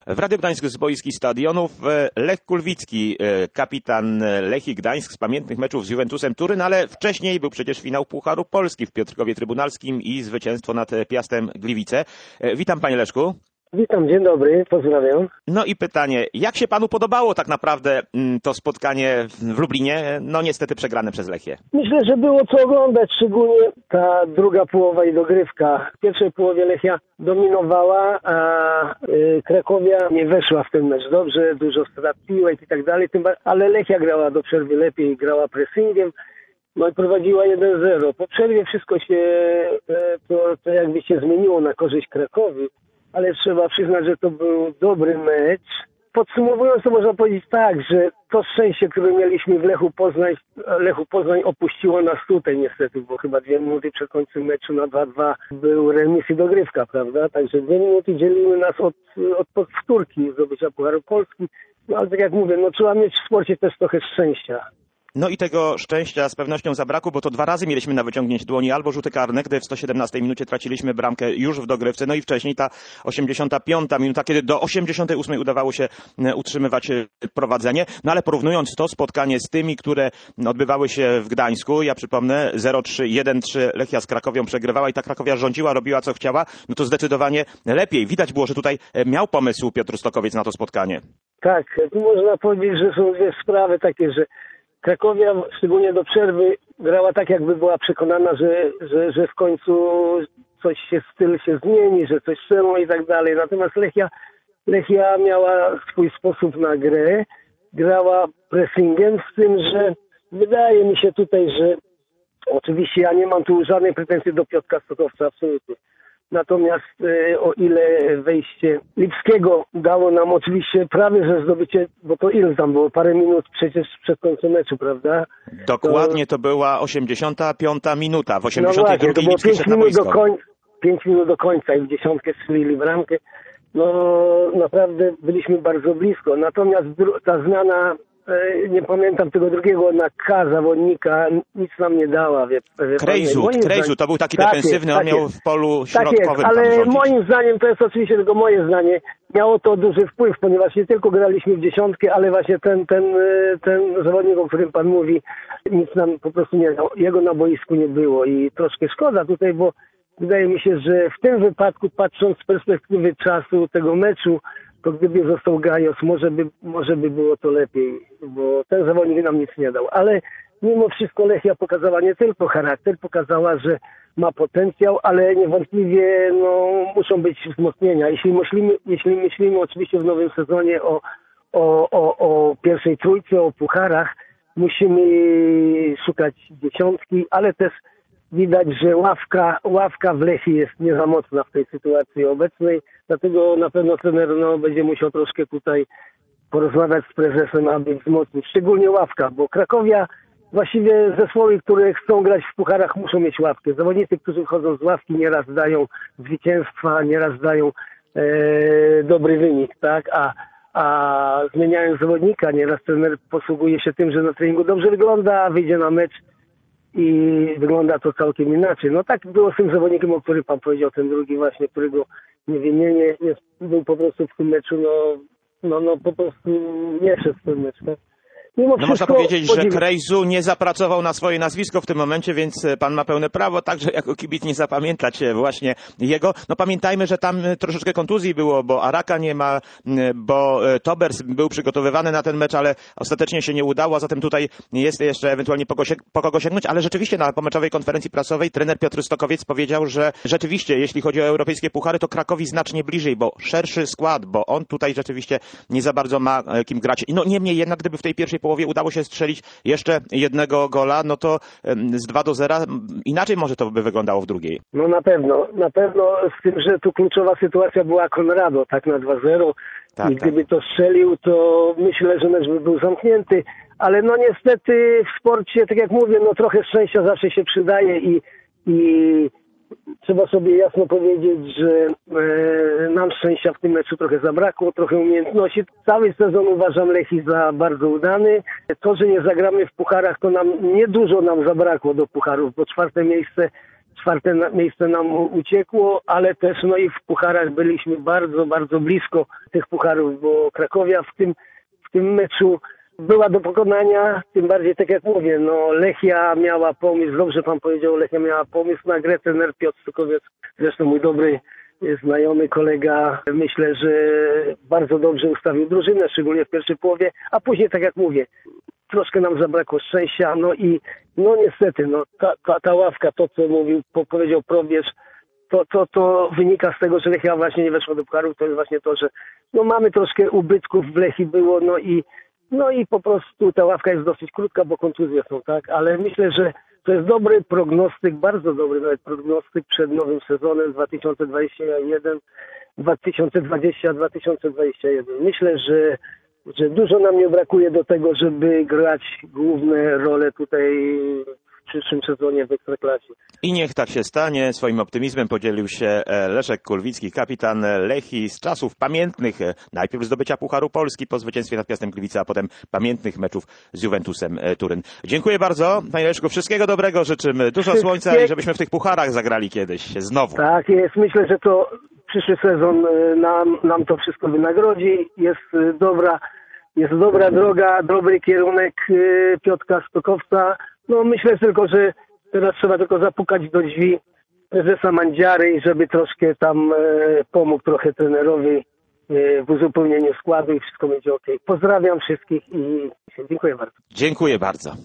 W Radiu Gdańsk z boiskich stadionów Lech Kulwicki, kapitan Lechii Gdańsk z pamiętnych meczów z Juventusem Turyn, ale wcześniej był przecież finał Pucharu Polski w Piotrkowie Trybunalskim i zwycięstwo nad Piastem Gliwice. Witam, panie Leszku. Witam, dzień dobry, pozdrawiam. No i pytanie, jak się panu podobało tak naprawdę to spotkanie w Lublinie? No niestety przegrane przez Lechię. Myślę, że było co oglądać, szczególnie ta druga połowa i dogrywka. W pierwszej połowie Lechia dominowała, a Krakowia nie weszła w ten mecz dobrze, dużo strat piłek i tak dalej, ale Lechia grała do przerwy lepiej, grała pressingiem, no i prowadziła 1-0. Po przerwie wszystko się to jakby się zmieniło na korzyść Krakowi. Ale trzeba przyznać, że to był dobry mecz. Podsumowując, to można powiedzieć tak, że to szczęście, które mieliśmy w Lechu Poznań opuściło nas tutaj niestety, bo chyba 2 minuty przed końcem meczu na 2-2 był remis i dogrywka, prawda? Także 2 minuty dzieliły nas od powtórki zdobycia Pucharu Polski. No ale tak jak mówię, no trzeba mieć w sporcie też trochę szczęścia. No i tego szczęścia z pewnością zabrakło, bo to 2 razy mieliśmy na wyciągnięcie dłoni albo rzuty karne, gdy w 117 minucie traciliśmy bramkę już w dogrywce, no i wcześniej ta 85 minuta, kiedy do 88 udawało się utrzymywać prowadzenie. No ale porównując to spotkanie z tymi, które odbywały się w Gdańsku, ja przypomnę 0-3, 1-3 Lechia z Krakowią przegrywała i ta Krakowia rządziła, robiła co chciała, no to zdecydowanie lepiej. Widać było, że tutaj miał pomysł Piotr Stokowiec na to spotkanie. Tak, tu można powiedzieć, że są 2 sprawy takie, że Krakowia, szczególnie do przerwy, grała tak, jakby była przekonana, że w końcu styl się zmieni, że coś strzelą i tak dalej. Natomiast Lechia miała swój sposób na grę, grała pressingiem, z tym, że wydaje mi się tutaj, że oczywiście ja nie mam tu żadnej pretensji do Piotra Stokowca, absolutnie. Natomiast o ile wejście Lipskiego dało nam oczywiście prawie, że zdobycie, bo to ile tam było, parę minut przecież przed końcem meczu, prawda? Dokładnie to była 85 minuta. W 82 no właśnie, to było Lipski szedł na boisko. 5 minut do końca i w 10 strzelili bramkę. No naprawdę byliśmy bardzo blisko. Natomiast ta zmiana, nie pamiętam tego drugiego, na K zawodnika, nic nam nie dała. Krejzu, to był taki defensywny, on miał w polu środkowym. Tak jest, ale moim zdaniem, to jest oczywiście tylko moje zdanie, miało to duży wpływ, ponieważ nie tylko graliśmy w 10, ale właśnie ten zawodnik, o którym pan mówi, nic nam po prostu nie dał. Jego na boisku nie było i troszkę szkoda tutaj, bo wydaje mi się, że w tym wypadku, patrząc z perspektywy czasu tego meczu, to gdyby został Gajos, może by było to lepiej, bo ten zawodnik nam nic nie dał. Ale mimo wszystko Lechia pokazała nie tylko charakter, pokazała, że ma potencjał, ale niewątpliwie muszą być wzmocnienia. Jeśli myślimy oczywiście w nowym sezonie o pierwszej trójce, o pucharach, musimy szukać 10, ale też widać, że ławka w Lechii jest nie za mocna w tej sytuacji obecnej, dlatego na pewno trener będzie musiał troszkę tutaj porozmawiać z prezesem, aby wzmocnić, szczególnie ławka, bo Krakowia, właściwie zespoły, które chcą grać w pucharach, muszą mieć ławkę. Zawodnicy, którzy wchodzą z ławki, nieraz dają zwycięstwa, nieraz dają dobry wynik, tak? A zmieniając zawodnika, nieraz trener posługuje się tym, że na treningu dobrze wygląda, a wyjdzie na mecz i wygląda to całkiem inaczej. No tak było z tym zawodnikiem, o którym pan powiedział, ten drugi właśnie, którego nie był po prostu w tym meczu, po prostu nie szedł w ten mecz, tak? Można powiedzieć, że Krejzu nie zapracował na swoje nazwisko w tym momencie, więc pan ma pełne prawo także jako kibic nie zapamiętać właśnie jego. No pamiętajmy, że tam troszeczkę kontuzji było, bo Araka nie ma, bo Tobers był przygotowywany na ten mecz, ale ostatecznie się nie udało, a zatem tutaj jest jeszcze ewentualnie po kogo sięgnąć, ale rzeczywiście na pomeczowej konferencji prasowej trener Piotr Stokowiec powiedział, że rzeczywiście jeśli chodzi o europejskie puchary, to Krakowi znacznie bliżej, bo szerszy skład, bo on tutaj rzeczywiście nie za bardzo ma kim grać. No niemniej jednak, gdyby w tej pierwszej połowie udało się strzelić jeszcze jednego gola, no to z 2-0 inaczej może to by wyglądało w drugiej. No na pewno, z tym, że tu kluczowa sytuacja była Konrado, tak na 2-0 i gdyby to strzelił, to myślę, że mecz by był zamknięty, ale niestety w sporcie, tak jak mówię, trochę szczęścia zawsze się przydaje i trzeba sobie jasno powiedzieć, że nam szczęścia w tym meczu trochę zabrakło, trochę umiejętności. Cały sezon uważam Lechii za bardzo udany. To, że nie zagramy w pucharach, to niedużo nam zabrakło do pucharów, bo 4. miejsce nam uciekło, ale też no i w pucharach byliśmy bardzo, bardzo blisko tych pucharów, bo Krakowia w tym meczu była do pokonania, tym bardziej tak jak mówię, no Lechia miała pomysł, dobrze pan powiedział, Lechia miała pomysł na grę, trener Piotr Stukowiec, zresztą mój dobry znajomy kolega, myślę, że bardzo dobrze ustawił drużynę, szczególnie w pierwszej połowie, a później tak jak mówię, troszkę nam zabrakło szczęścia, no i no niestety, no ta ławka, to co powiedział Probierz, to wynika z tego, że Lechia właśnie nie weszła do pucharów, to jest właśnie to, że no mamy troszkę ubytków w Lechii było, no i po prostu ta ławka jest dosyć krótka, bo kontuzje są, tak, ale myślę, że to jest dobry prognostyk, bardzo dobry nawet prognostyk przed nowym sezonem 2021-2021. Myślę, że dużo nam nie brakuje do tego, żeby grać główne role tutaj w przyszłym sezonie w Ekstraklasie. I niech tak się stanie. Swoim optymizmem podzielił się Leszek Kulwicki, kapitan Lechii z czasów pamiętnych, najpierw zdobycia Pucharu Polski po zwycięstwie nad Piastem Gliwice, a potem pamiętnych meczów z Juventusem Turyn. Dziękuję bardzo, panie Leszku. Wszystkiego dobrego życzymy. Dużo słońca i żebyśmy w tych pucharach zagrali kiedyś znowu. Tak jest. Myślę, że to przyszły sezon nam to wszystko wynagrodzi. Jest dobra droga, dobry kierunek Piotra Stokowca. No myślę tylko, że teraz trzeba tylko zapukać do drzwi prezesa Mandziary i żeby troszkę tam pomógł trochę trenerowi w uzupełnieniu składu i wszystko będzie ok. Pozdrawiam wszystkich i dziękuję bardzo. Dziękuję bardzo.